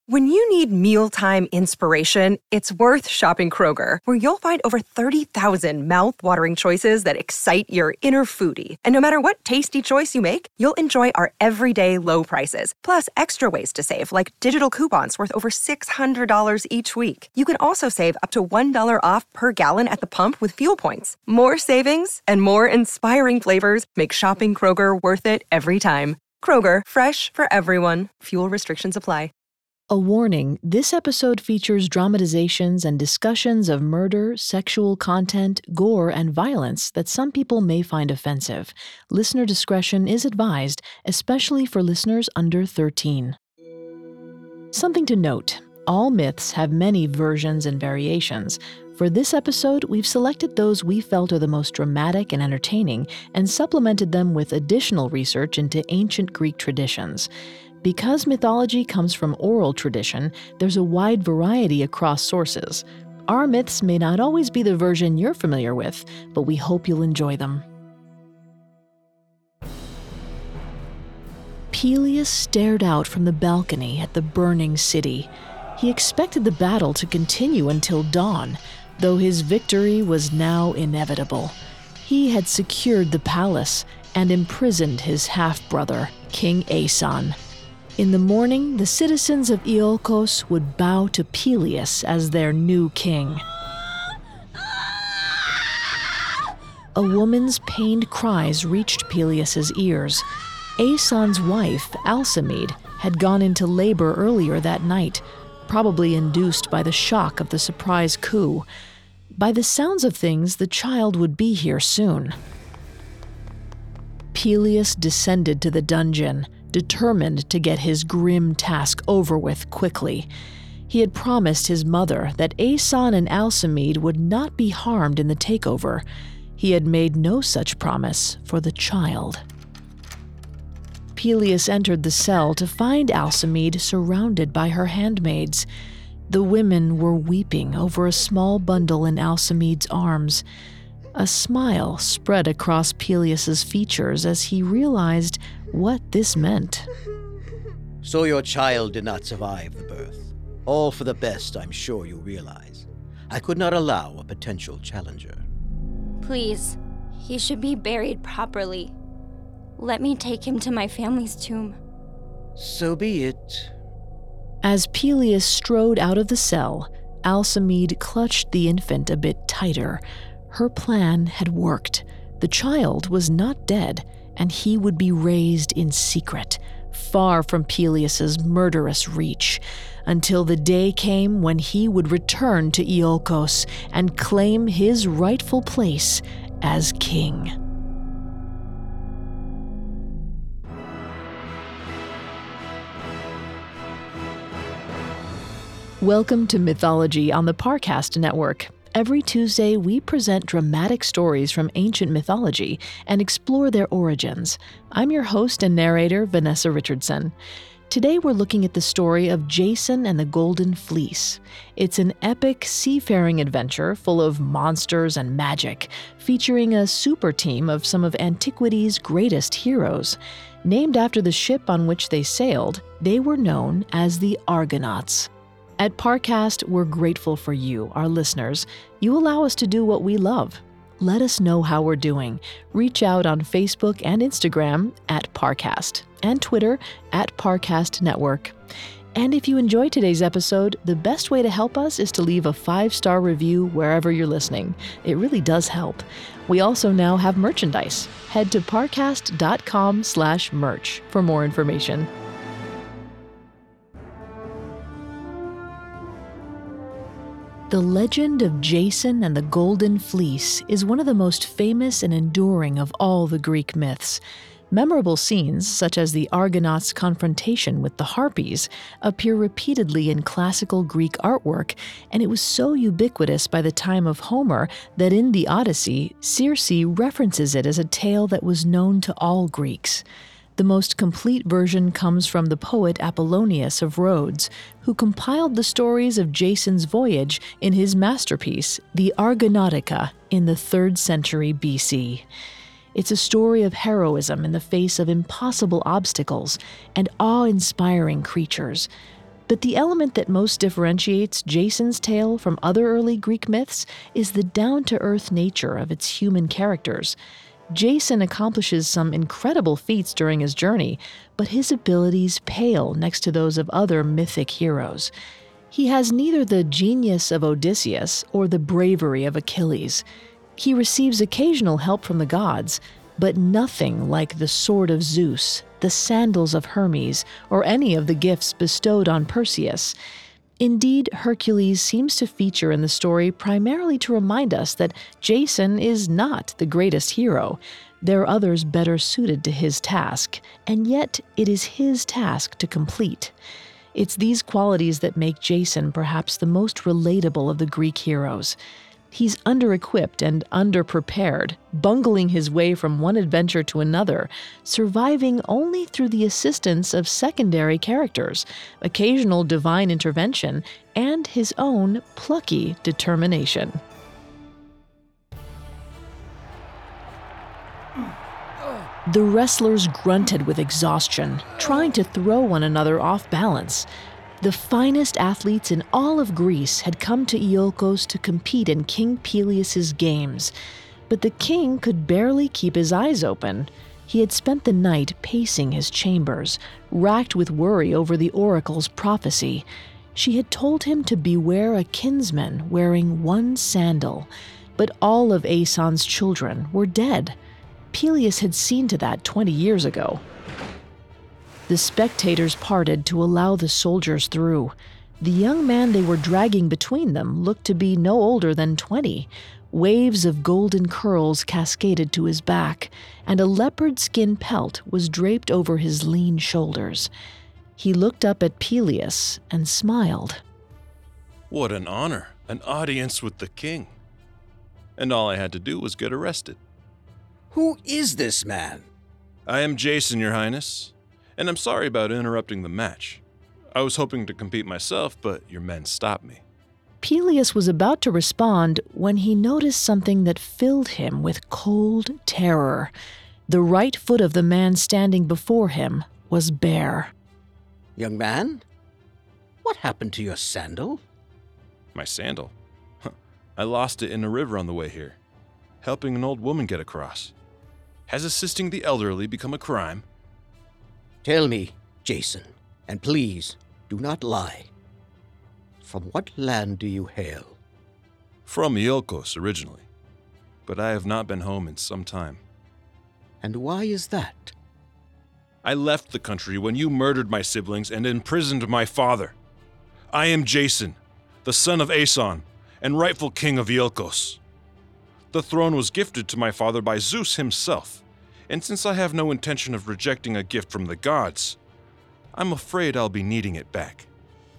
When you need mealtime inspiration, it's worth shopping Kroger, where you'll find over 30,000 mouth-watering choices that excite your inner foodie. And no matter what tasty choice you make, you'll enjoy our everyday low prices, plus extra ways to save, like digital coupons worth over $600 each week. You can also save up to $1 off per gallon at the pump with fuel points. More savings and more inspiring flavors make shopping Kroger worth it every time. Kroger, fresh for everyone. Fuel restrictions apply. A warning, this episode features dramatizations and discussions of murder, sexual content, gore, and violence that some people may find offensive. Listener discretion is advised, especially for listeners under 13. Something to note, all myths have many versions and variations. For this episode, we've selected those we felt are the most dramatic and entertaining and supplemented them with additional research into ancient Greek traditions. Because mythology comes from oral tradition, there's a wide variety across sources. Our myths may not always be the version you're familiar with, but we hope you'll enjoy them. Peleus stared out from the balcony at the burning city. He expected the battle to continue until dawn, though his victory was now inevitable. He had secured the palace and imprisoned his half-brother, King Aeson. In the morning, the citizens of Iolcos would bow to Peleus as their new king. A woman's pained cries reached Peleus's ears. Aeson's wife, Alcimede, had gone into labor earlier that night, probably induced by the shock of the surprise coup. By the sounds of things, the child would be here soon. Peleus descended to the dungeon, determined to get his grim task over with quickly. He had promised his mother that Aeson and Alcimede would not be harmed in the takeover. He had made no such promise for the child. Peleus entered the cell to find Alcimede surrounded by her handmaids. The women were weeping over a small bundle in Alcimede's arms. A smile spread across Peleus's features as he realized what this meant. So your child did not survive the birth. All for the best, I'm sure you realize. I could not allow a potential challenger. Please, he should be buried properly. Let me take him to my family's tomb. So be it. As Peleus strode out of the cell, Alcimede clutched the infant a bit tighter. Her plan had worked. The child was not dead, and he would be raised in secret, far from Peleus's murderous reach, until the day came when he would return to Iolcos and claim his rightful place as king. Welcome to Mythology on the Parcast Network. Every Tuesday, we present dramatic stories from ancient mythology and explore their origins. I'm your host and narrator, Vanessa Richardson. Today, we're looking at the story of Jason and the Golden Fleece. It's an epic seafaring adventure full of monsters and magic, featuring a super team of some of antiquity's greatest heroes. Named after the ship on which they sailed, they were known as the Argonauts. At Parcast, we're grateful for you, our listeners. You allow us to do what we love. Let us know how we're doing. Reach out on Facebook and Instagram at Parcast and Twitter at Parcast Network. And if you enjoyed today's episode, the best way to help us is to leave a 5-star review wherever you're listening. It really does help. We also now have merchandise. Head to parcast.com/merch for more information. The legend of Jason and the Golden Fleece is one of the most famous and enduring of all the Greek myths. Memorable scenes, such as the Argonauts' confrontation with the Harpies, appear repeatedly in classical Greek artwork, and it was so ubiquitous by the time of Homer that in the Odyssey, Circe references it as a tale that was known to all Greeks. The most complete version comes from the poet Apollonius of Rhodes, who compiled the stories of Jason's voyage in his masterpiece, the Argonautica, in the 3rd century BC. It's a story of heroism in the face of impossible obstacles and awe-inspiring creatures. But the element that most differentiates Jason's tale from other early Greek myths is the down-to-earth nature of its human characters. Jason accomplishes some incredible feats during his journey, but his abilities pale next to those of other mythic heroes. He has neither the genius of Odysseus or the bravery of Achilles. He receives occasional help from the gods, but nothing like the sword of Zeus, the sandals of Hermes, or any of the gifts bestowed on Perseus. Indeed, Hercules seems to feature in the story primarily to remind us that Jason is not the greatest hero. There are others better suited to his task, and yet it is his task to complete. It's these qualities that make Jason perhaps the most relatable of the Greek heroes. He's under-equipped and under-prepared, bungling his way from one adventure to another, surviving only through the assistance of secondary characters, occasional divine intervention, and his own plucky determination. The wrestlers grunted with exhaustion, trying to throw one another off balance. The finest athletes in all of Greece had come to Iolkos to compete in King Peleus' games, but the king could barely keep his eyes open. He had spent the night pacing his chambers, racked with worry over the oracle's prophecy. She had told him to beware a kinsman wearing one sandal, but all of Aeson's children were dead. Peleus had seen to that 20 years ago. The spectators parted to allow the soldiers through. The young man they were dragging between them looked to be no older than 20. Waves of golden curls cascaded to his back, and a leopard skin pelt was draped over his lean shoulders. He looked up at Peleus and smiled. What an honor, an audience with the king. And all I had to do was get arrested. Who is this man? I am Jason, Your Highness, and I'm sorry about interrupting the match. I was hoping to compete myself, but your men stopped me. Peleus was about to respond when he noticed something that filled him with cold terror. The right foot of the man standing before him was bare. Young man, what happened to your sandal? My sandal? I lost it in a river on the way here, helping an old woman get across. Has assisting the elderly become a crime? Tell me, Jason, and please do not lie. From what land do you hail? From Iolkos originally, but I have not been home in some time. And why is that? I left the country when you murdered my siblings and imprisoned my father. I am Jason, the son of Aeson, and rightful king of Iolkos. The throne was gifted to my father by Zeus himself, and since I have no intention of rejecting a gift from the gods, I'm afraid I'll be needing it back.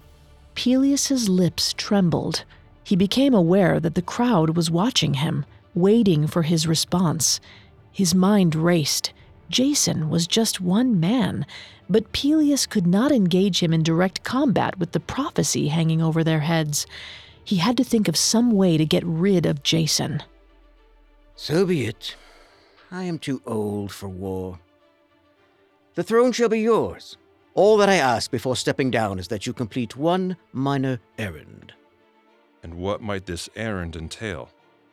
Peleus's lips trembled. He became aware that the crowd was watching him, waiting for his response. His mind raced. Jason was just one man, but Peleus could not engage him in direct combat with the prophecy hanging over their heads. He had to think of some way to get rid of Jason. So be it. I am too old for war. The throne shall be yours. All that I ask before stepping down is that you complete one minor errand. And what might this errand entail?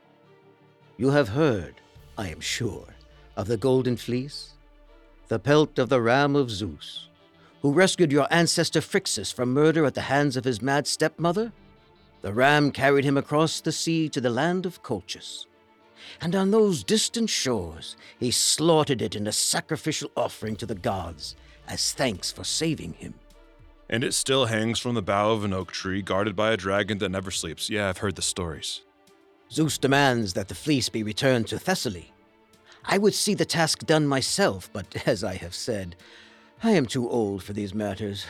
You have heard, I am sure, of the Golden Fleece, the pelt of the ram of Zeus, who rescued your ancestor Phrixus from murder at the hands of his mad stepmother. The ram carried him across the sea to the land of Colchis. And on those distant shores, he slaughtered it in a sacrificial offering to the gods as thanks for saving him. And it still hangs from the bough of an oak tree, guarded by a dragon that never sleeps. Yeah, I've heard the stories. Zeus demands that the fleece be returned to Thessaly. I would see the task done myself, but as I have said, I am too old for these matters.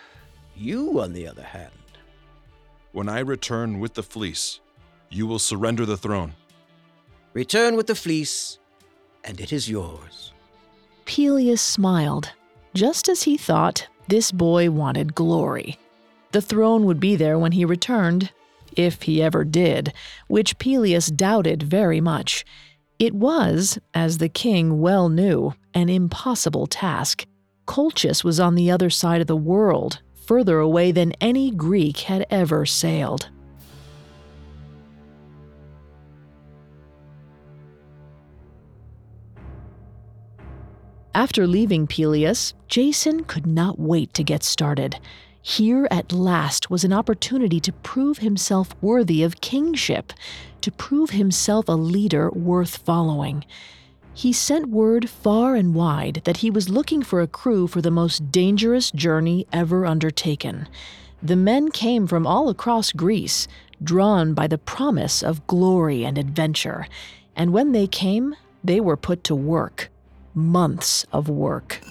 You, on the other hand. When I return with the fleece, you will surrender the throne. Return with the fleece, and it is yours. Peleus smiled. Just as he thought, this boy wanted glory. The throne would be there when he returned, if he ever did, which Peleus doubted very much. It was, as the king well knew, an impossible task. Colchis was on the other side of the world, further away than any Greek had ever sailed. After leaving Peleus, Jason could not wait to get started. Here at last was an opportunity to prove himself worthy of kingship, to prove himself a leader worth following. He sent word far and wide that he was looking for a crew for the most dangerous journey ever undertaken. The men came from all across Greece, drawn by the promise of glory and adventure. And when they came, they were put to work. Months of work.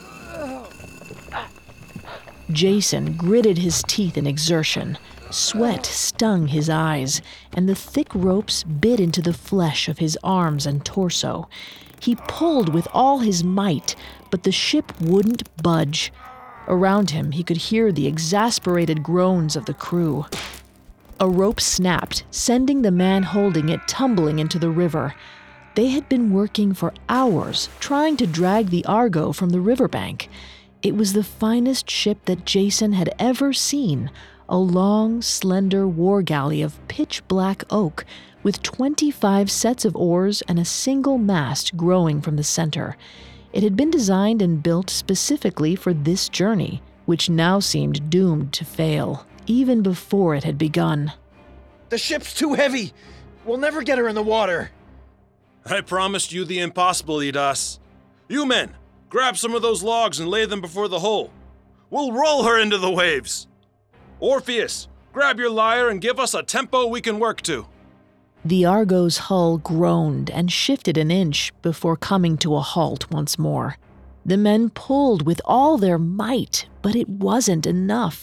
Jason gritted his teeth in exertion. Sweat stung his eyes, and the thick ropes bit into the flesh of his arms and torso. He pulled with all his might, but the ship wouldn't budge. Around him, he could hear the exasperated groans of the crew. A rope snapped, sending the man holding it tumbling into the river. They had been working for hours, trying to drag the Argo from the riverbank. It was the finest ship that Jason had ever seen, a long, slender war galley of pitch-black oak with 25 sets of oars and a single mast growing from the center. It had been designed and built specifically for this journey, which now seemed doomed to fail, even before it had begun. The ship's too heavy! We'll never get her in the water! I promised you the impossible, Idas. You men, grab some of those logs and lay them before the hull. We'll roll her into the waves. Orpheus, grab your lyre and give us a tempo we can work to. The Argo's hull groaned and shifted an inch before coming to a halt once more. The men pulled with all their might, but it wasn't enough.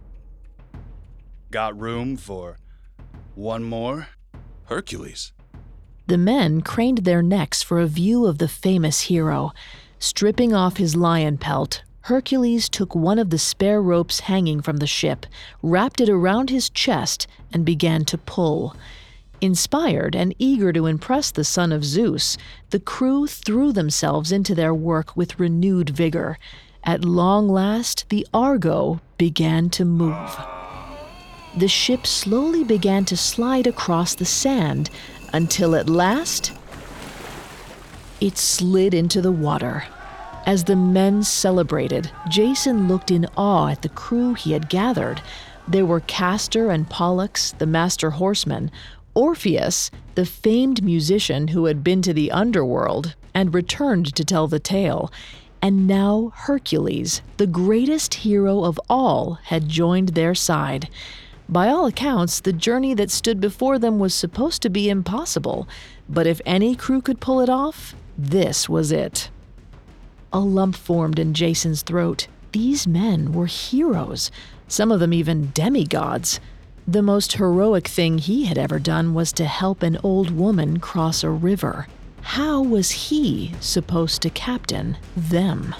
Got room for one more? Hercules. The men craned their necks for a view of the famous hero. Stripping off his lion pelt, Hercules took one of the spare ropes hanging from the ship, wrapped it around his chest, and began to pull. Inspired and eager to impress the son of Zeus, the crew threw themselves into their work with renewed vigor. At long last, the Argo began to move. The ship slowly began to slide across the sand, until at last, it slid into the water. As the men celebrated, Jason looked in awe at the crew he had gathered. There were Castor and Pollux, the master horsemen, Orpheus, the famed musician who had been to the underworld and returned to tell the tale, and now Hercules, the greatest hero of all, had joined their side. By all accounts, the journey that stood before them was supposed to be impossible, but if any crew could pull it off, this was it. A lump formed in Jason's throat. These men were heroes, some of them even demigods. The most heroic thing he had ever done was to help an old woman cross a river. How was he supposed to captain them?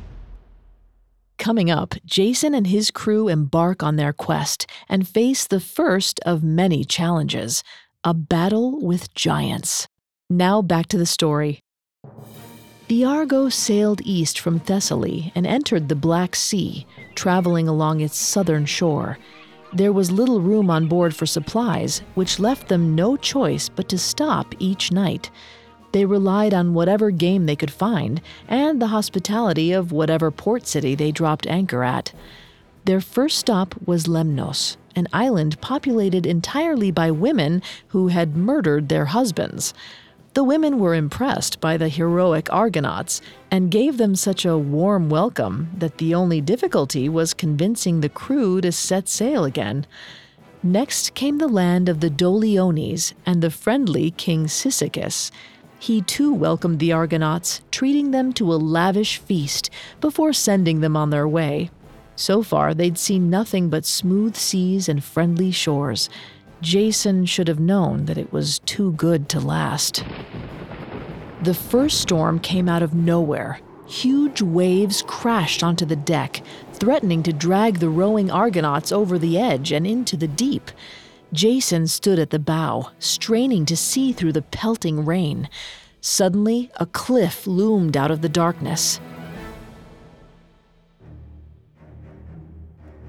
Coming up, Jason and his crew embark on their quest and face the first of many challenges, a battle with giants. Now back to the story. The Argo sailed east from Thessaly and entered the Black Sea, traveling along its southern shore. There was little room on board for supplies, which left them no choice but to stop each night. They relied on whatever game they could find and the hospitality of whatever port city they dropped anchor at. Their first stop was Lemnos, an island populated entirely by women who had murdered their husbands. The women were impressed by the heroic Argonauts and gave them such a warm welcome that the only difficulty was convincing the crew to set sail again. Next came the land of the Doliones and the friendly King Cyzicus. He too welcomed the Argonauts, treating them to a lavish feast before sending them on their way. So far, they'd seen nothing but smooth seas and friendly shores. Jason should have known that it was too good to last. The first storm came out of nowhere. Huge waves crashed onto the deck, threatening to drag the rowing Argonauts over the edge and into the deep. Jason stood at the bow, straining to see through the pelting rain. Suddenly, a cliff loomed out of the darkness.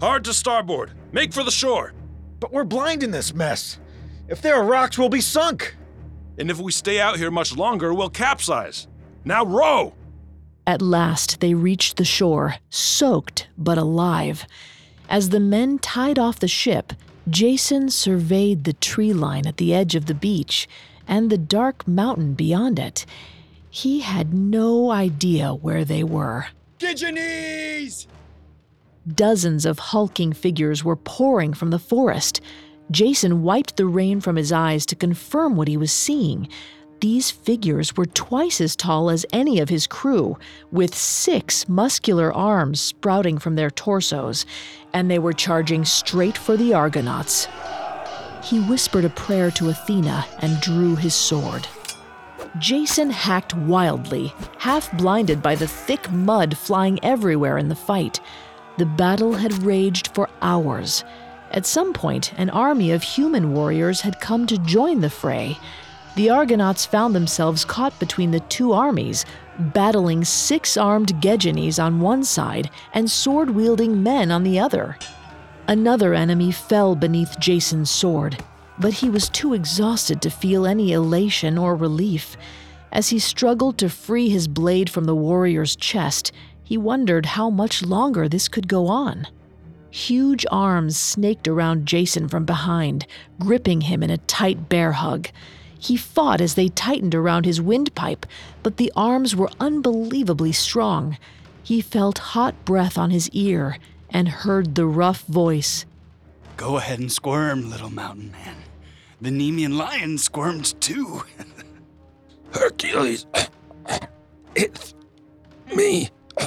Hard to starboard. Make for the shore. But we're blind in this mess. If there are rocks, we'll be sunk. And if we stay out here much longer, we'll capsize. Now row! At last, they reached the shore, soaked but alive. As the men tied off the ship, Jason surveyed the tree line at the edge of the beach and the dark mountain beyond it. He had no idea where they were. Get your knees! Dozens of hulking figures were pouring from the forest. Jason wiped the rain from his eyes to confirm what he was seeing. These figures were twice as tall as any of his crew, with 6 muscular arms sprouting from their torsos, and they were charging straight for the Argonauts. He whispered a prayer to Athena and drew his sword. Jason hacked wildly, half blinded by the thick mud flying everywhere in the fight. The battle had raged for hours. At some point, an army of human warriors had come to join the fray. The Argonauts found themselves caught between the 2 armies, battling 6-armed Gegenes on one side and sword-wielding men on the other. Another enemy fell beneath Jason's sword, but he was too exhausted to feel any elation or relief. As he struggled to free his blade from the warrior's chest, he wondered how much longer this could go on. Huge arms snaked around Jason from behind, gripping him in a tight bear hug. He fought as they tightened around his windpipe, but the arms were unbelievably strong. He felt hot breath on his ear and heard the rough voice. Go ahead and squirm, little mountain man. The Nemean lion squirmed too. Hercules, it's me.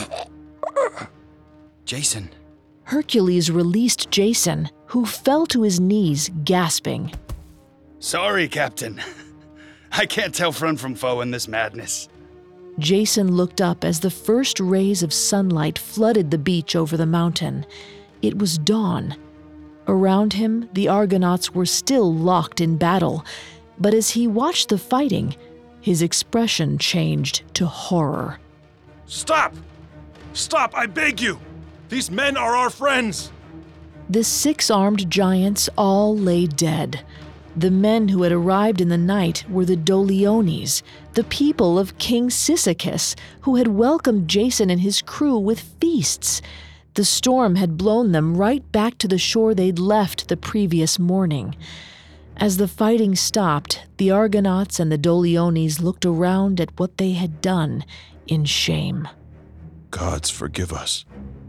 Jason. Hercules released Jason, who fell to his knees, gasping. Sorry, Captain. I can't tell friend from foe in this madness. Jason looked up as the first rays of sunlight flooded the beach over the mountain. It was dawn. Around him, the Argonauts were still locked in battle, but as he watched the fighting, his expression changed to horror. Stop! Stop, I beg you! These men are our friends! The 6-armed giants all lay dead. The men who had arrived in the night were the Doliones, the people of King Cyzicus, who had welcomed Jason and his crew with feasts. The storm had blown them right back to the shore they'd left the previous morning. As the fighting stopped, the Argonauts and the Doliones looked around at what they had done in shame. Gods forgive us.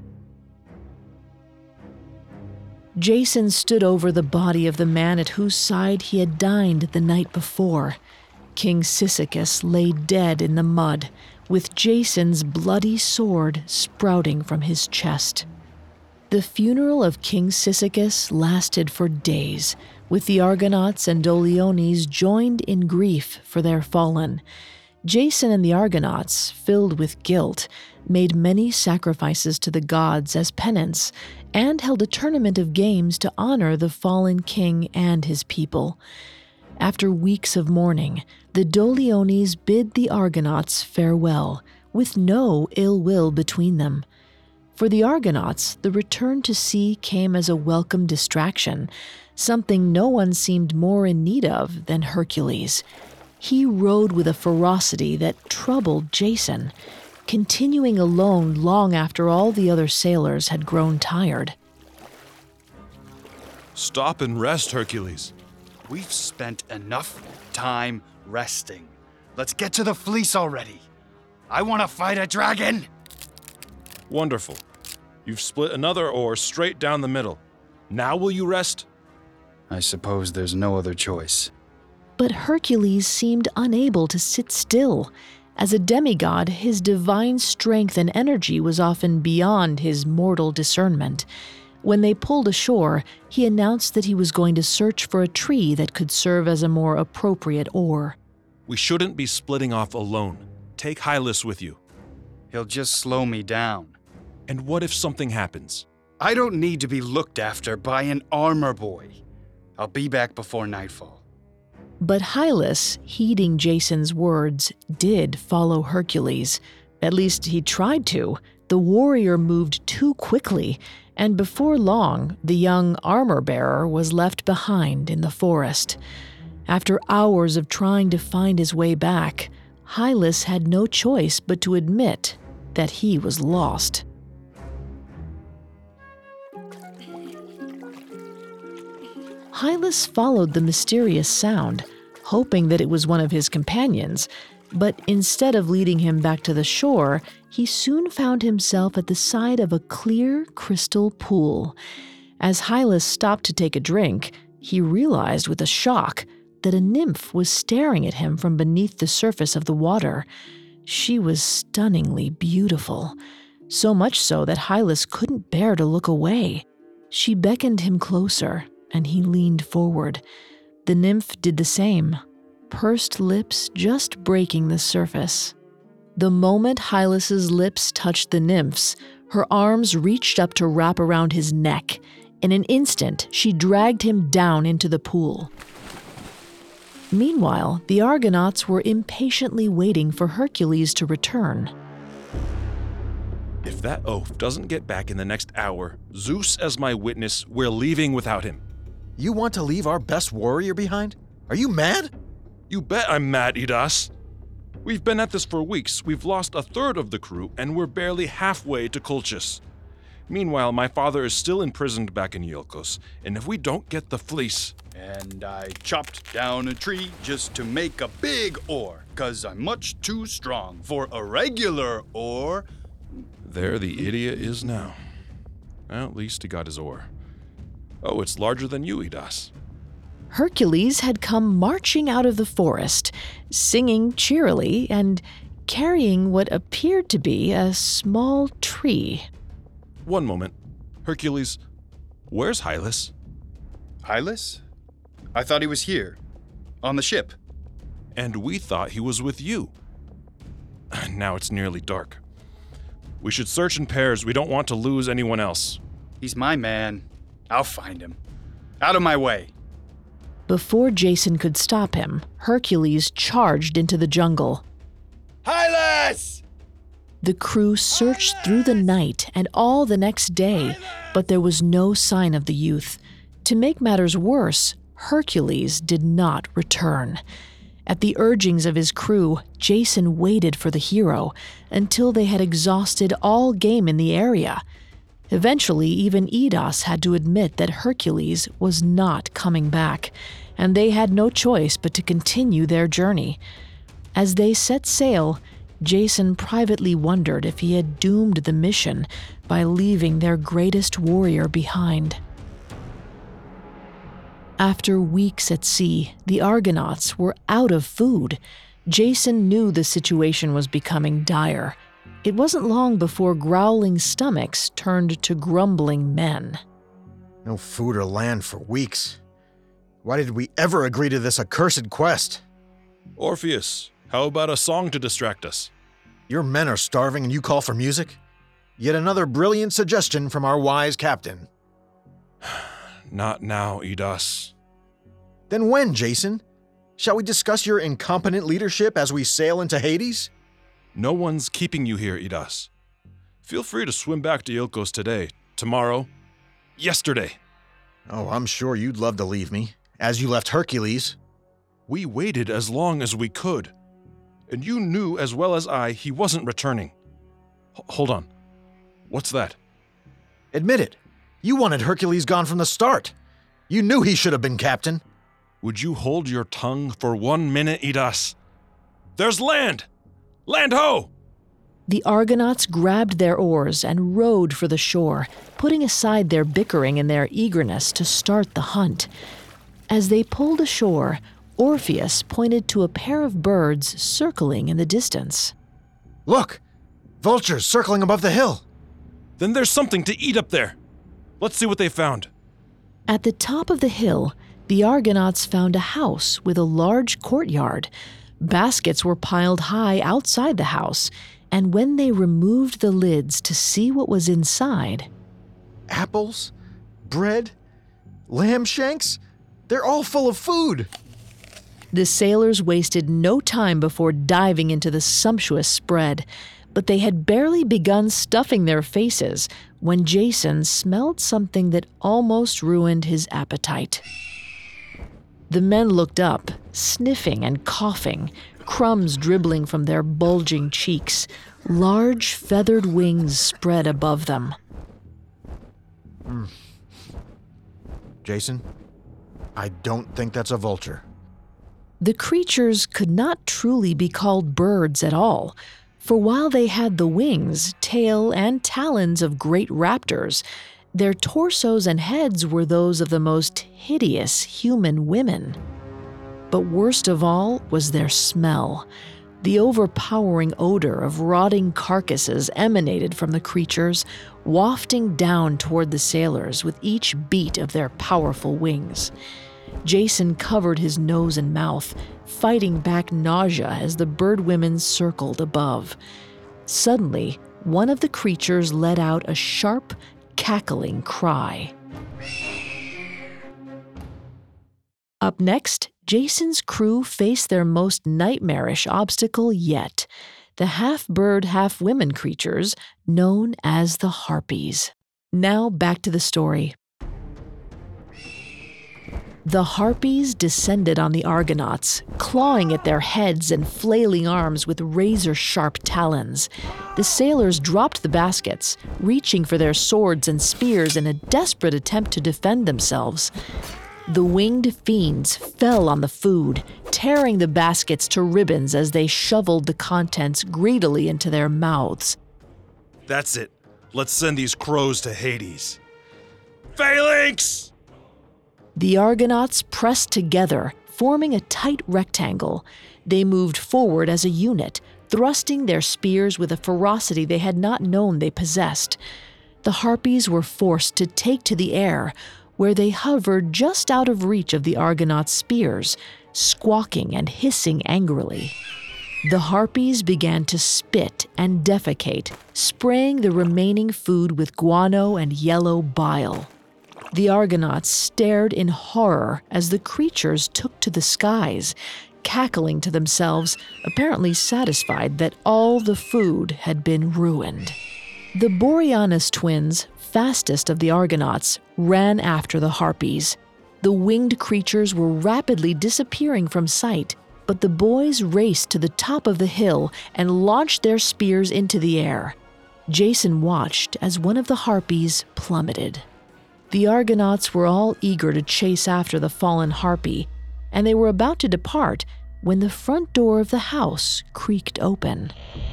Jason stood over the body of the man at whose side he had dined the night before. King Cyzicus lay dead in the mud, with Jason's bloody sword sprouting from his chest. The funeral of King Cyzicus lasted for days, with the Argonauts and Doliones joined in grief for their fallen. Jason and the Argonauts, filled with guilt, made many sacrifices to the gods as penance, and held a tournament of games to honor the fallen king and his people. After weeks of mourning, the Doliones bid the Argonauts farewell, with no ill will between them. For the Argonauts, the return to sea came as a welcome distraction, something no one seemed more in need of than Hercules. He rode with a ferocity that troubled Jason, continuing alone long after all the other sailors had grown tired. Stop and rest, Hercules. We've spent enough time resting. Let's get to the fleece already. I want to fight a dragon! Wonderful. You've split another oar straight down the middle. Now will you rest? I suppose there's no other choice. But Hercules seemed unable to sit still. As a demigod, his divine strength and energy was often beyond his mortal discernment. When they pulled ashore, he announced that he was going to search for a tree that could serve as a more appropriate oar. We shouldn't be splitting off alone. Take Hylas with you. He'll just slow me down. And what if something happens? I don't need to be looked after by an armor boy. I'll be back before nightfall. But Hylas, heeding Jason's words, did follow Hercules. At least he tried to. The warrior moved too quickly, and before long, the young armor-bearer was left behind in the forest. After hours of trying to find his way back, Hylas had no choice but to admit that he was lost. Hylas followed the mysterious sound, hoping that it was one of his companions, but instead of leading him back to the shore, he soon found himself at the side of a clear crystal pool. As Hylas stopped to take a drink, he realized with a shock that a nymph was staring at him from beneath the surface of the water. She was stunningly beautiful, so much so that Hylas couldn't bear to look away. She beckoned him closer, and he leaned forward. The nymph did the same, pursed lips just breaking the surface. The moment Hylas's lips touched the nymph's, her arms reached up to wrap around his neck. In an instant, she dragged him down into the pool. Meanwhile, the Argonauts were impatiently waiting for Hercules to return. If that oaf doesn't get back in the next hour, Zeus as my witness, we're leaving without him. You want to leave our best warrior behind? Are you mad? You bet I'm mad, Idas. We've been at this for weeks. We've lost a third of the crew, and we're barely halfway to Colchis. Meanwhile, my father is still imprisoned back in Iolcos, and if we don't get the fleece... And I chopped down a tree just to make a big oar, 'cause I'm much too strong for a regular oar. There the idiot is now. Well, at least he got his oar. Oh, it's larger than you, Idas. Hercules had come marching out of the forest, singing cheerily and carrying what appeared to be a small tree. One moment. Hercules, where's Hylas? Hylas? I thought he was here, on the ship. And we thought he was with you. Now it's nearly dark. We should search in pairs. We don't want to lose anyone else. He's my man. I'll find him. Out of my way. Before Jason could stop him, Hercules charged into the jungle. Hylas! The crew searched through the night and all the next day, but there was no sign of the youth. To make matters worse, Hercules did not return. At the urgings of his crew, Jason waited for the hero until they had exhausted all game in the area. Eventually, even Idas had to admit that Hercules was not coming back, and they had no choice but to continue their journey. As they set sail, Jason privately wondered if he had doomed the mission by leaving their greatest warrior behind. After weeks at sea, the Argonauts were out of food. Jason knew the situation was becoming dire. It wasn't long before growling stomachs turned to grumbling men. No food or land for weeks. Why did we ever agree to this accursed quest? Orpheus, how about a song to distract us? Your men are starving and you call for music? Yet another brilliant suggestion from our wise captain. Not now, Idas. Then when, Jason? Shall we discuss your incompetent leadership as we sail into Hades? No one's keeping you here, Idas. Feel free to swim back to Iolcos today, tomorrow, yesterday. Oh, I'm sure you'd love to leave me, as you left Hercules. We waited as long as we could, and you knew as well as I he wasn't returning. Hold on. What's that? Admit it. You wanted Hercules gone from the start. You knew he should have been captain. Would you hold your tongue for 1 minute, Idas? There's land! Land ho! The Argonauts grabbed their oars and rowed for the shore, putting aside their bickering in their eagerness to start the hunt. As they pulled ashore, Orpheus pointed to a pair of birds circling in the distance. Look! Vultures circling above the hill. Then there's something to eat up there. Let's see what they found. At the top of the hill, the Argonauts found a house with a large courtyard. Baskets were piled high outside the house, and when they removed the lids to see what was inside... Apples? Bread? Lamb shanks? They're all full of food. The sailors wasted no time before diving into the sumptuous spread, but they had barely begun stuffing their faces when Jason smelled something that almost ruined his appetite. The men looked up, sniffing and coughing, crumbs dribbling from their bulging cheeks, large feathered wings spread above them. Jason, I don't think that's a vulture. The creatures could not truly be called birds at all, for while they had the wings, tail, and talons of great raptors, their torsos and heads were those of the most hideous human women. But worst of all was their smell. The overpowering odor of rotting carcasses emanated from the creatures, wafting down toward the sailors with each beat of their powerful wings. Jason covered his nose and mouth, fighting back nausea as the bird women circled above. Suddenly, one of the creatures let out a sharp, cackling cry. Up next, Jason's crew faced their most nightmarish obstacle yet, the half-bird, half-women creatures known as the Harpies. Now back to the story. The Harpies descended on the Argonauts, clawing at their heads and flailing arms with razor-sharp talons. The sailors dropped the baskets, reaching for their swords and spears in a desperate attempt to defend themselves. The winged fiends fell on the food, tearing the baskets to ribbons as they shoveled the contents greedily into their mouths. That's it. Let's send these crows to Hades. Phalanx! The Argonauts pressed together, forming a tight rectangle. They moved forward as a unit, thrusting their spears with a ferocity they had not known they possessed. The Harpies were forced to take to the air, where they hovered just out of reach of the Argonauts' spears, squawking and hissing angrily. The Harpies began to spit and defecate, spraying the remaining food with guano and yellow bile. The Argonauts stared in horror as the creatures took to the skies, cackling to themselves, apparently satisfied that all the food had been ruined. The Boreanaz twins, fastest of the Argonauts, ran after the Harpies. The winged creatures were rapidly disappearing from sight, but the boys raced to the top of the hill and launched their spears into the air. Jason watched as one of the Harpies plummeted. The Argonauts were all eager to chase after the fallen Harpy, and they were about to depart when the front door of the house creaked open.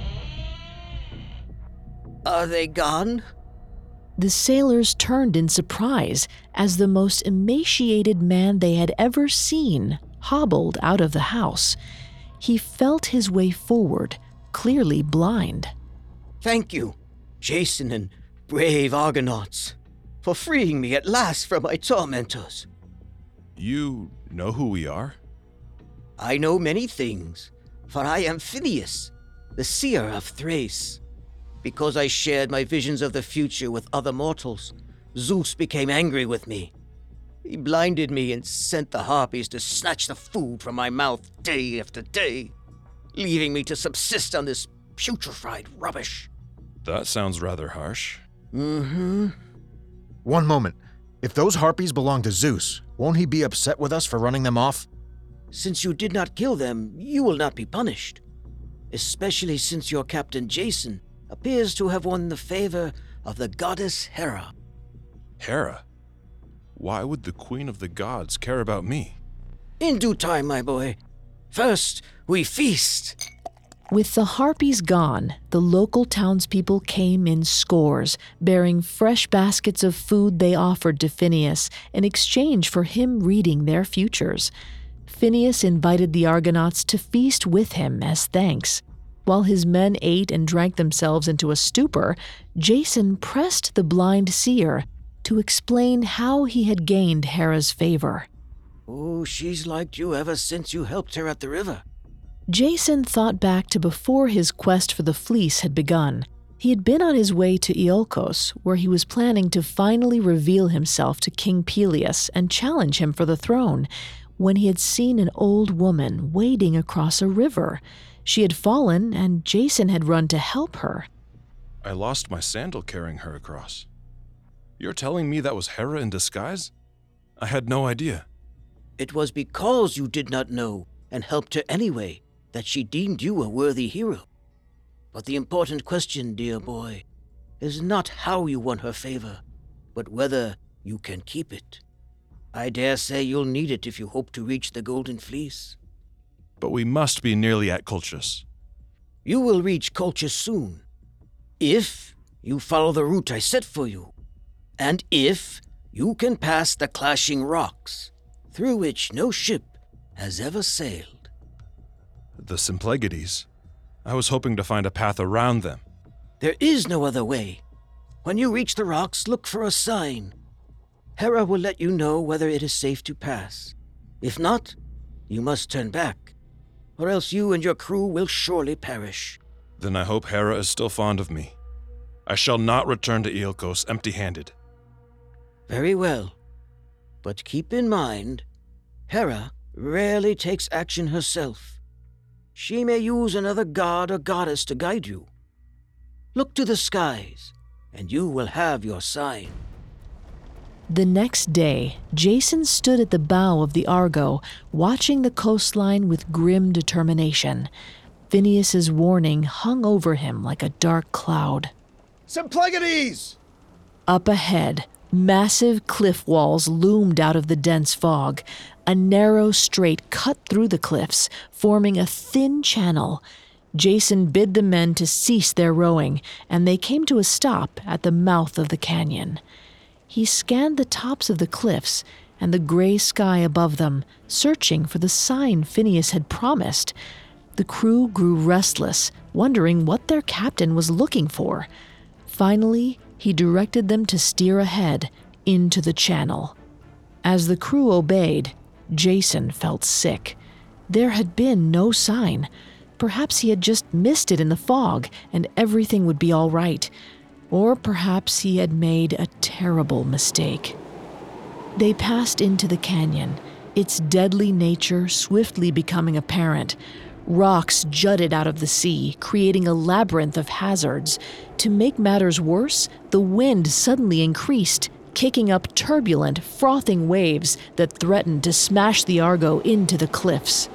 Are they gone? The sailors turned in surprise as the most emaciated man they had ever seen hobbled out of the house. He felt his way forward, clearly blind. Thank you, Jason and brave Argonauts, for freeing me at last from my tormentors. You know who we are? I know many things, for I am Phineus, the seer of Thrace. Because I shared my visions of the future with other mortals, Zeus became angry with me. He blinded me and sent the Harpies to snatch the food from my mouth day after day, leaving me to subsist on this putrefied rubbish. That sounds rather harsh. Mm-hmm. One moment. If those Harpies belong to Zeus, won't he be upset with us for running them off? Since you did not kill them, you will not be punished. Especially since your captain Jason appears to have won the favor of the goddess Hera. Hera? Why would the queen of the gods care about me? In due time, my boy. First, we feast. With the Harpies gone, the local townspeople came in scores, bearing fresh baskets of food they offered to Phineus in exchange for him reading their futures. Phineus invited the Argonauts to feast with him as thanks. While his men ate and drank themselves into a stupor, Jason pressed the blind seer to explain how he had gained Hera's favor. Oh, she's liked you ever since you helped her at the river. Jason thought back to before his quest for the fleece had begun. He had been on his way to Iolcos, where he was planning to finally reveal himself to King Peleus and challenge him for the throne, when he had seen an old woman wading across a river. She had fallen, and Jason had run to help her. I lost my sandal carrying her across. You're telling me that was Hera in disguise? I had no idea. It was because you did not know and helped her anyway that she deemed you a worthy hero. But the important question, dear boy, is not how you won her favor, but whether you can keep it. I dare say you'll need it if you hope to reach the Golden Fleece. But we must be nearly at Colchis. You will reach Colchis soon, if you follow the route I set for you, and if you can pass the clashing rocks, through which no ship has ever sailed. The Symplegades. I was hoping to find a path around them. There is no other way. When you reach the rocks, look for a sign. Hera will let you know whether it is safe to pass. If not, you must turn back, or else you and your crew will surely perish. Then I hope Hera is still fond of me. I shall not return to Iolcos empty-handed. Very well. But keep in mind, Hera rarely takes action herself. She may use another god or goddess to guide you. Look to the skies, and you will have your sign. The next day, Jason stood at the bow of the Argo, watching the coastline with grim determination. Phineas's warning hung over him like a dark cloud. Symplegades! Up ahead, massive cliff walls loomed out of the dense fog. A narrow strait cut through the cliffs, forming a thin channel. Jason bid the men to cease their rowing, and they came to a stop at the mouth of the canyon. He scanned the tops of the cliffs and the gray sky above them, searching for the sign Phineas had promised. The crew grew restless, wondering what their captain was looking for. Finally, he directed them to steer ahead, into the channel. As the crew obeyed, Jason felt sick. There had been no sign. Perhaps he had just missed it in the fog, and everything would be all right. Or perhaps he had made a terrible mistake. They passed into the canyon, its deadly nature swiftly becoming apparent. Rocks jutted out of the sea, creating a labyrinth of hazards. To make matters worse, the wind suddenly increased, kicking up turbulent, frothing waves that threatened to smash the Argo into the cliffs.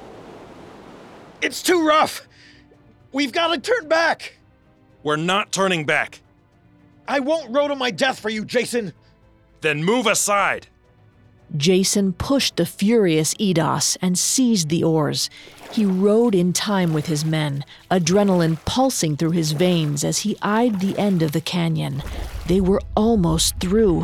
It's too rough! We've got to turn back! We're not turning back. I won't row to my death for you, Jason! Then move aside! Jason pushed the furious Eidos and seized the oars. He rowed in time with his men, adrenaline pulsing through his veins as he eyed the end of the canyon. They were almost through.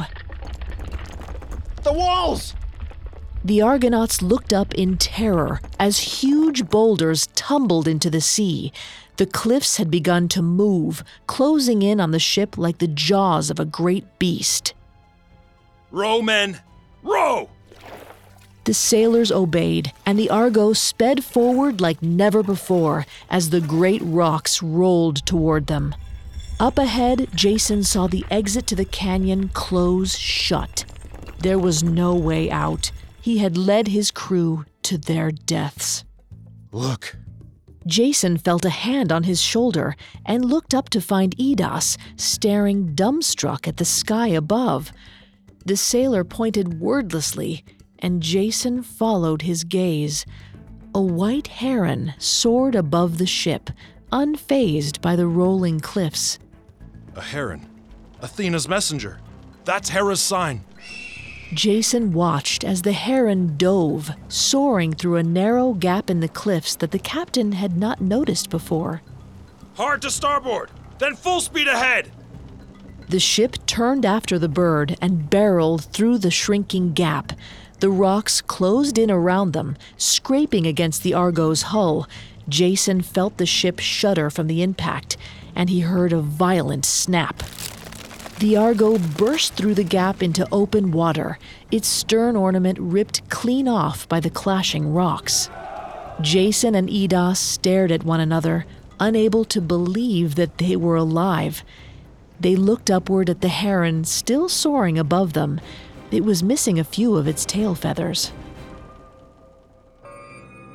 The walls! The Argonauts looked up in terror as huge boulders tumbled into the sea. The cliffs had begun to move, closing in on the ship like the jaws of a great beast. Row, men! Row! The sailors obeyed, and the Argo sped forward like never before as the great rocks rolled toward them. Up ahead, Jason saw the exit to the canyon close shut. There was no way out. He had led his crew to their deaths. Look. Jason felt a hand on his shoulder and looked up to find Eidos staring dumbstruck at the sky above. The sailor pointed wordlessly, and Jason followed his gaze. A white heron soared above the ship, unfazed by the rolling cliffs. A heron. Athena's messenger. That's Hera's sign. Jason watched as the heron dove, soaring through a narrow gap in the cliffs that the captain had not noticed before. Hard to starboard, then full speed ahead! The ship turned after the bird and barreled through the shrinking gap. The rocks closed in around them, scraping against the Argo's hull. Jason felt the ship shudder from the impact, and he heard a violent snap. The Argo burst through the gap into open water, its stern ornament ripped clean off by the clashing rocks. Jason and Eidos stared at one another, unable to believe that they were alive. They looked upward at the heron still soaring above them. It was missing a few of its tail feathers.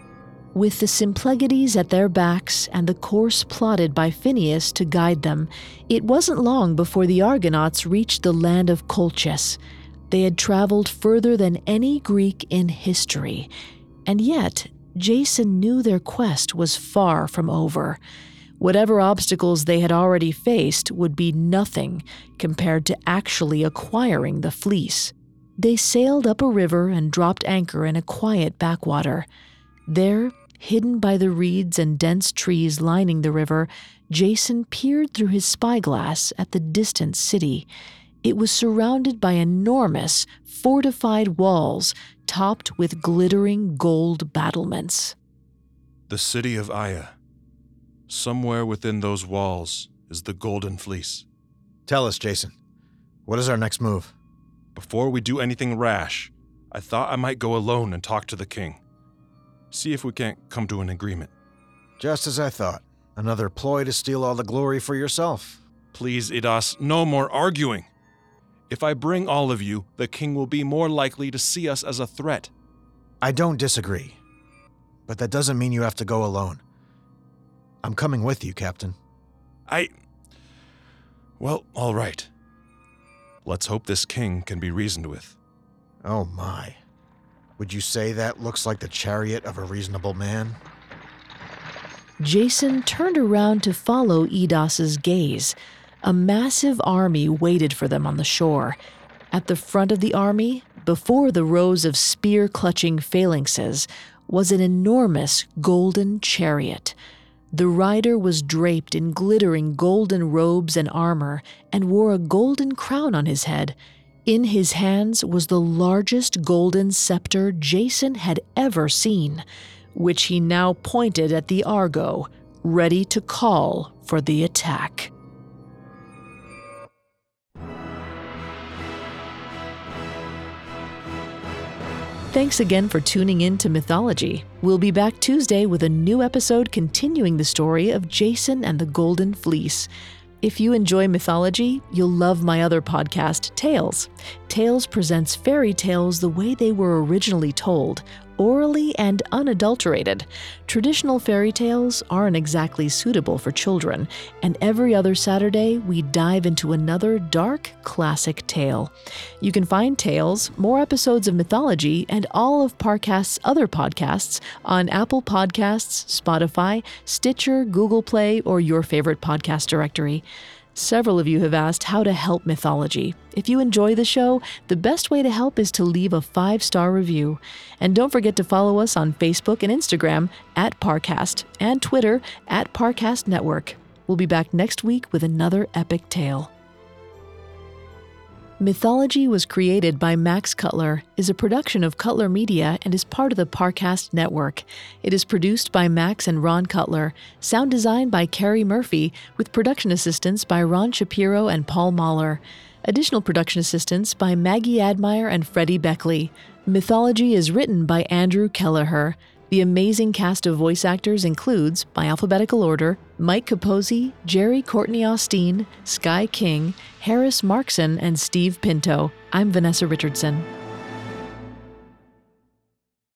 With the Symplegades at their backs and the course plotted by Phineus to guide them, it wasn't long before the Argonauts reached the land of Colchis. They had traveled further than any Greek in history, and yet Jason knew their quest was far from over. Whatever obstacles they had already faced would be nothing compared to actually acquiring the fleece. They sailed up a river and dropped anchor in a quiet backwater. There, hidden by the reeds and dense trees lining the river, Jason peered through his spyglass at the distant city. It was surrounded by enormous, fortified walls topped with glittering gold battlements. The city of Aya. Somewhere within those walls is the Golden Fleece. Tell us, Jason. What is our next move? Before we do anything rash, I thought I might go alone and talk to the king. See if we can't come to an agreement. Just as I thought. Another ploy to steal all the glory for yourself. Please, Idas, no more arguing. If I bring all of you, the king will be more likely to see us as a threat. I don't disagree. But that doesn't mean you have to go alone. I'm coming with you, Captain. Well, all right. Let's hope this king can be reasoned with. Oh my. Would you say that looks like the chariot of a reasonable man? Jason turned around to follow Idas's gaze. A massive army waited for them on the shore. At the front of the army, before the rows of spear-clutching phalanxes, was an enormous golden chariot. The rider was draped in glittering golden robes and armor and wore a golden crown on his head. In his hands was the largest golden scepter Jason had ever seen, which he now pointed at the Argo, ready to call for the attack. Thanks again for tuning in to Mythology. We'll be back Tuesday with a new episode continuing the story of Jason and the Golden Fleece. If you enjoy mythology, you'll love my other podcast, Tales. Tales presents fairy tales the way they were originally told, orally and unadulterated. Traditional fairy tales aren't exactly suitable for children, and every other Saturday we dive into another dark, classic tale. You can find Tales, more episodes of Mythology, and all of Parcast's other podcasts on Apple Podcasts, Spotify, Stitcher, Google Play, or your favorite podcast directory. Several of you have asked how to help Mythology. If you enjoy the show, the best way to help is to leave a 5-star review. And don't forget to follow us on Facebook and Instagram @Parcast and Twitter @Parcast Network. We'll be back next week with another epic tale. Mythology was created by Max Cutler, is a production of Cutler Media, and is part of the Parcast Network. It is produced by Max and Ron Cutler, sound design by Carrie Murphy, with production assistance by Ron Shapiro and Paul Mahler. Additional production assistance by Maggie Admire and Freddie Beckley. Mythology is written by Andrew Kelleher. The amazing cast of voice actors includes, by alphabetical order, Mike Capozzi, Jerry Courtney Austin, Sky King, Harris Markson, and Steve Pinto. I'm Vanessa Richardson.